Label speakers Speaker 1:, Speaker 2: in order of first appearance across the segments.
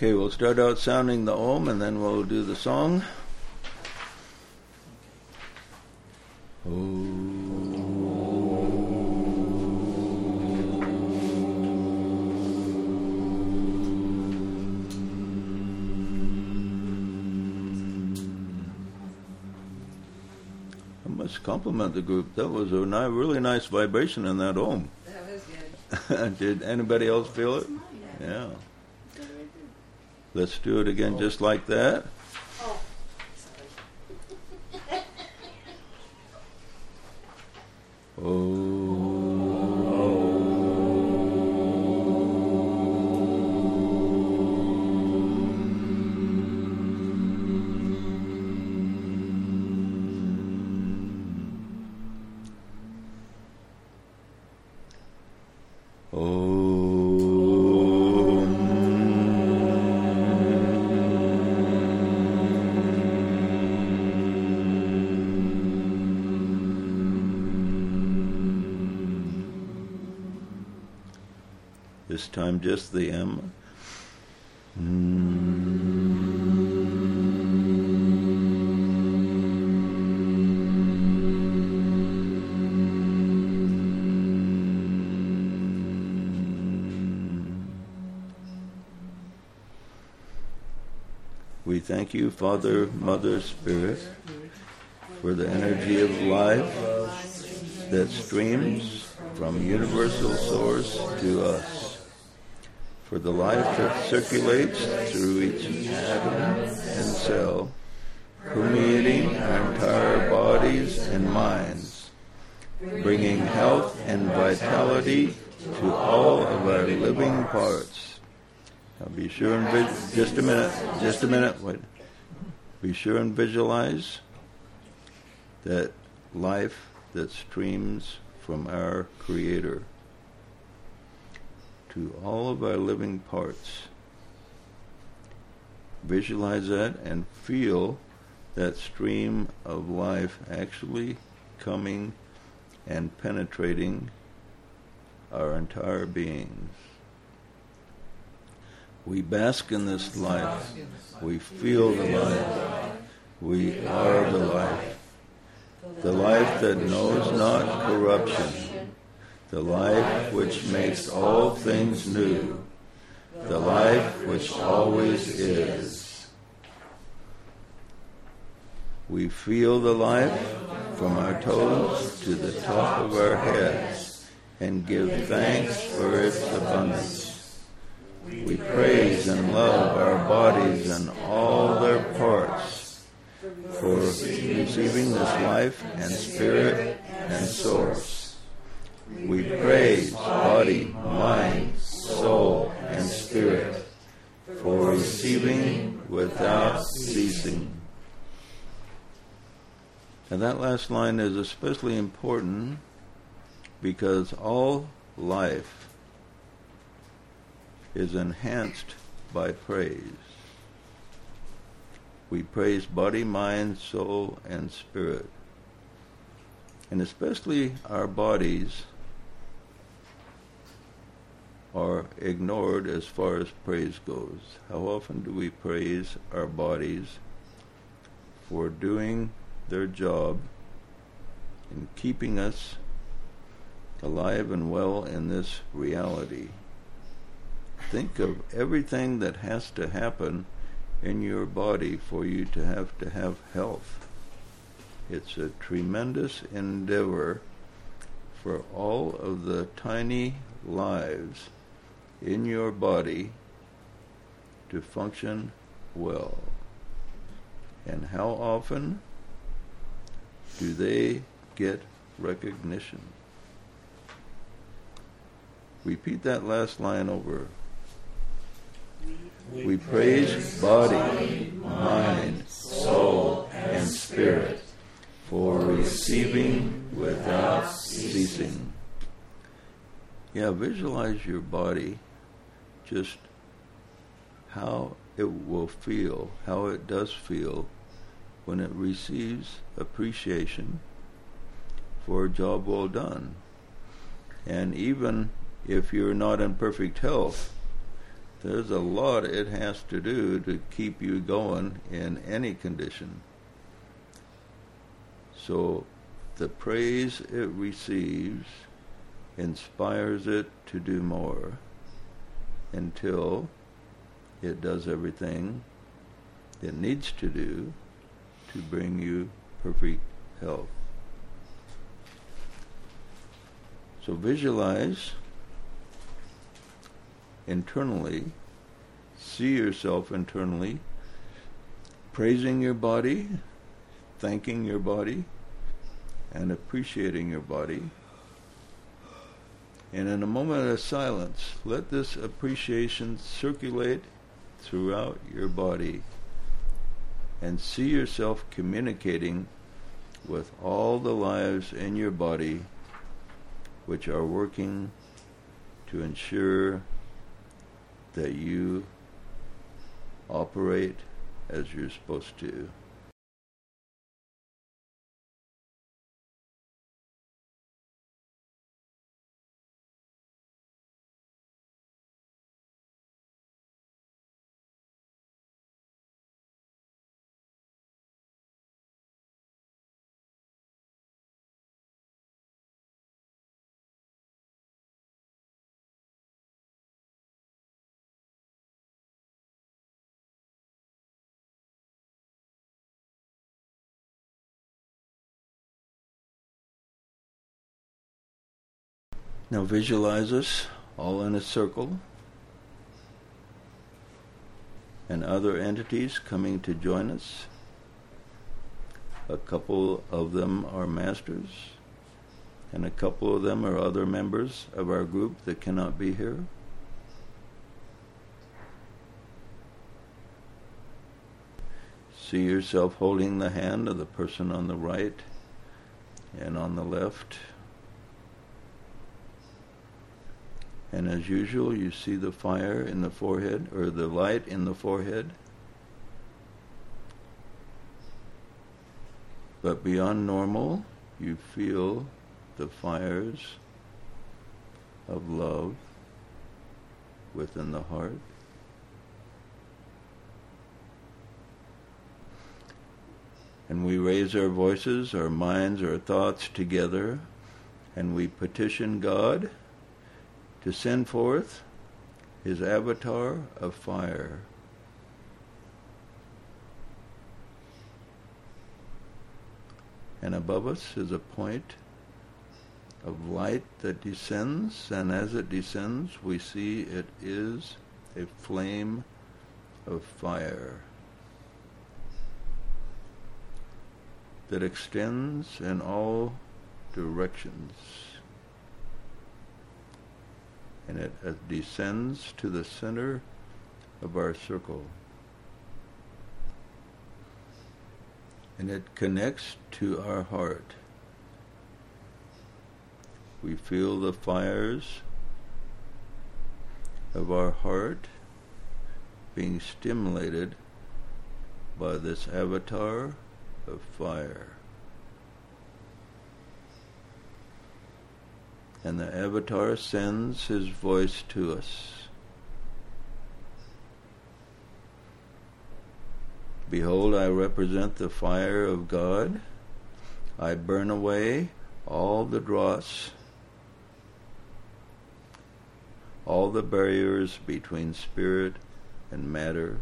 Speaker 1: Okay, we'll start out sounding the Om and then we'll do the song. I must compliment the group. That was a really nice vibration in that Om.
Speaker 2: That was good.
Speaker 1: Did anybody else feel it? Yeah. Let's do it again just like that.
Speaker 2: Oh,
Speaker 1: This time just the M. We thank you, Father, Mother, Spirit, for the energy of life that streams from universal source to us, for the life that circulates through each atom and cell, permeating our entire bodies and minds, bringing health and vitality to all of our living parts. Now be sure and just a minute, wait. Be sure and visualize that life that streams from our Creator to all of our living parts. Visualize that and feel that stream of life actually coming and penetrating our entire beings. We bask in this life. We feel the life. We are the life. The life that knows not corruption. The life which makes all things new. The life which always is. We feel the life from our toes to the top of our heads and give thanks for its abundance. We praise and love our bodies and all their parts for receiving this life and spirit and source. We praise body, mind, soul, and spirit for receiving without ceasing. And that last line is especially important because all life is enhanced by praise. We praise body, mind, soul, and spirit. And especially our bodies are ignored as far as praise goes. How often do we praise our bodies for doing their job in keeping us alive and well in this reality? Think of everything that has to happen in your body for you to have health. It's a tremendous endeavor for all of the tiny lives in your body to function well. And how often do they get recognition? Repeat that last line over. We praise body, mind, soul, and spirit for receiving without ceasing. Yeah, visualize your body, just how it will feel, how it does feel when it receives appreciation for a job well done. And even if you're not in perfect health, There's a lot it has to do to keep you going in any condition. So the praise it receives inspires it to do more until it does everything it needs to do to bring you perfect health. So visualize internally, see yourself internally, praising your body, thanking your body, and appreciating your body. And in a moment of silence, let this appreciation circulate throughout your body and see yourself communicating with all the lives in your body which are working to ensure that you operate as you're supposed to. Now visualize us all in a circle and other entities coming to join us. A couple of them are masters, and a couple of them are other members of our group that cannot be here. See yourself holding the hand of the person on the right and on the left. And as usual, you see the fire in the forehead, or the light in the forehead. But beyond normal, you feel the fires of love within the heart. And we raise our voices, our minds, our thoughts together, and we petition God to send forth his avatar of fire. And above us is a point of light that descends, and as it descends, we see it is a flame of fire that extends in all directions. And it descends to the center of our circle. And it connects to our heart. We feel the fires of our heart being stimulated by this avatar of fire. And the avatar sends his voice to us. Behold, I represent the fire of God. I burn away all the dross, all the barriers between spirit and matter,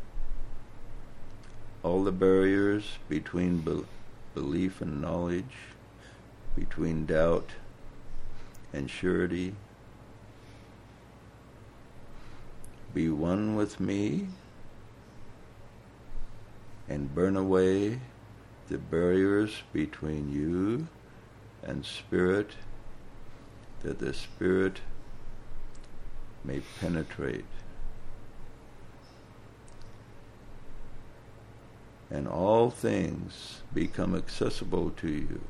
Speaker 1: all the barriers between belief and knowledge, between doubt and surety. Be one with me and burn away the barriers between you and spirit, that the spirit may penetrate. And all things become accessible to you.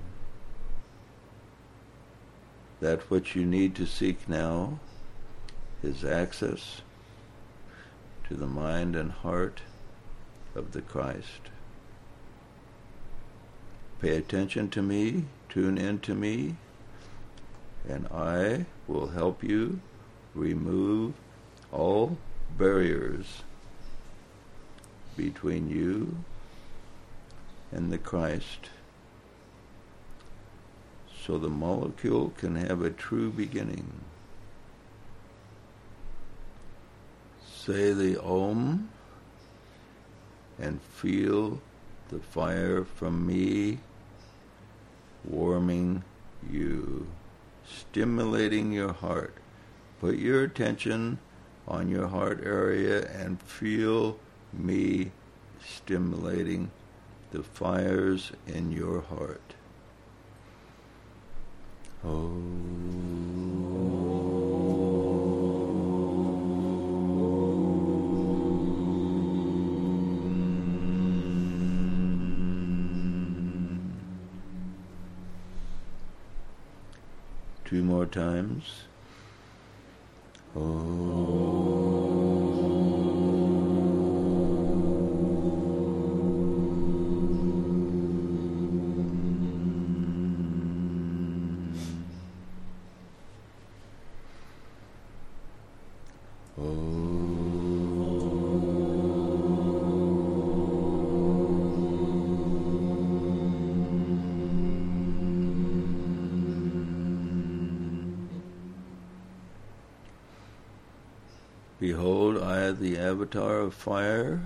Speaker 1: That which you need to seek now is access to the mind and heart of the Christ. Pay attention to me, tune in to me, and I will help you remove all barriers between you and the Christ, so the molecule can have a true beginning. Say the Om and feel the fire from me warming you, stimulating your heart. Put your attention on your heart area and feel me stimulating the fires in your heart. Two more times. Behold, I, the avatar of fire,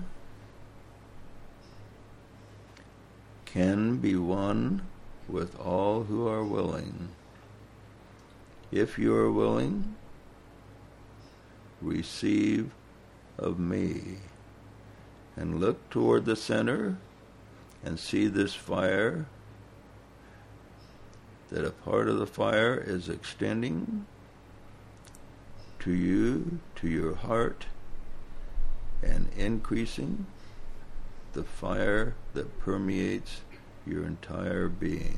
Speaker 1: can be one with all who are willing. If you are willing, receive of me, and look toward the center and see this fire, that a part of the fire is extending to you, to your heart, and increasing the fire that permeates your entire being.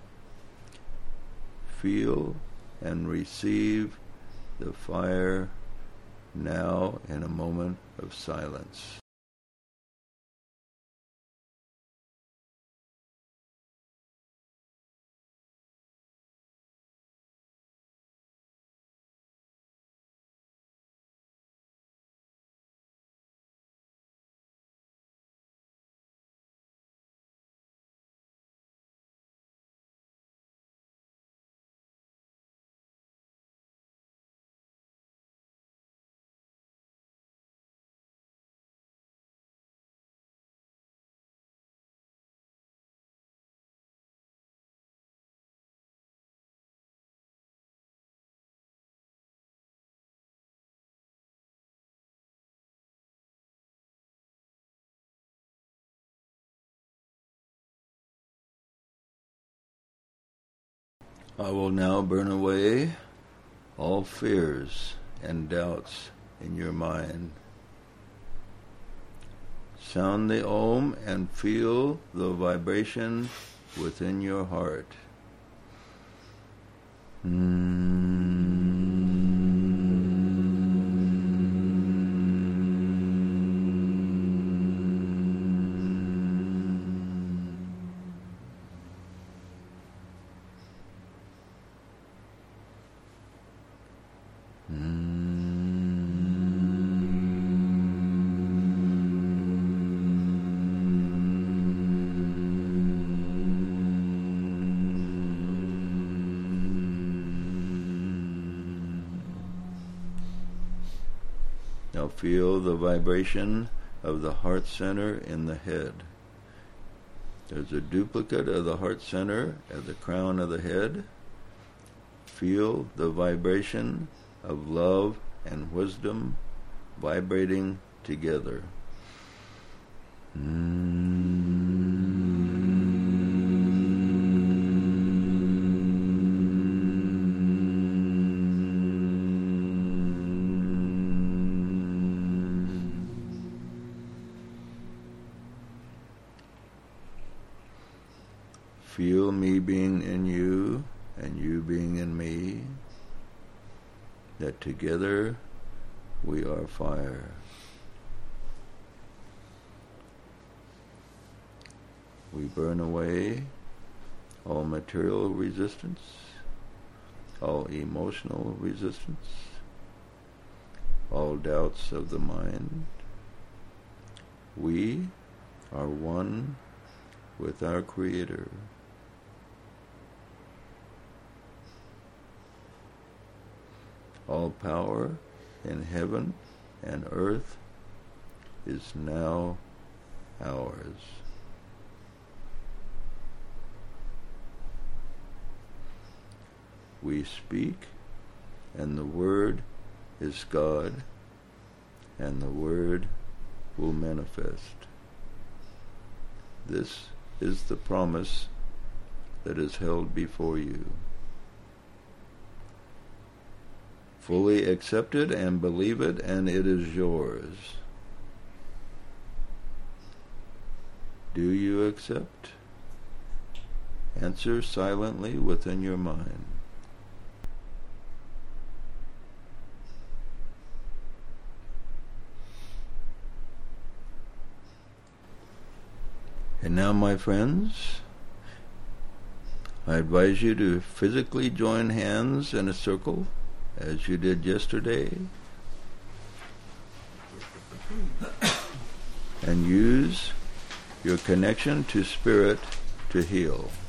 Speaker 1: Feel and receive the fire now in a moment of silence. I will now burn away all fears and doubts in your mind. Sound the Om and feel the vibration within your heart. Now feel the vibration of the heart center in the head. There's a duplicate of the heart center at the crown of the head. Feel the vibration of love and wisdom vibrating together. Feel me being in you and you being in me, that together we are fire. We burn away all material resistance, all emotional resistance, all doubts of the mind. We are one with our Creator. All power in heaven and earth is now ours. We speak, and the Word is God, and the Word will manifest. This is the promise that is held before you. Fully accept it and believe it, and it is yours. Do you accept? Answer silently within your mind. And now, my friends, I advise you to physically join hands in a circle as you did yesterday, and use your connection to Spirit to heal.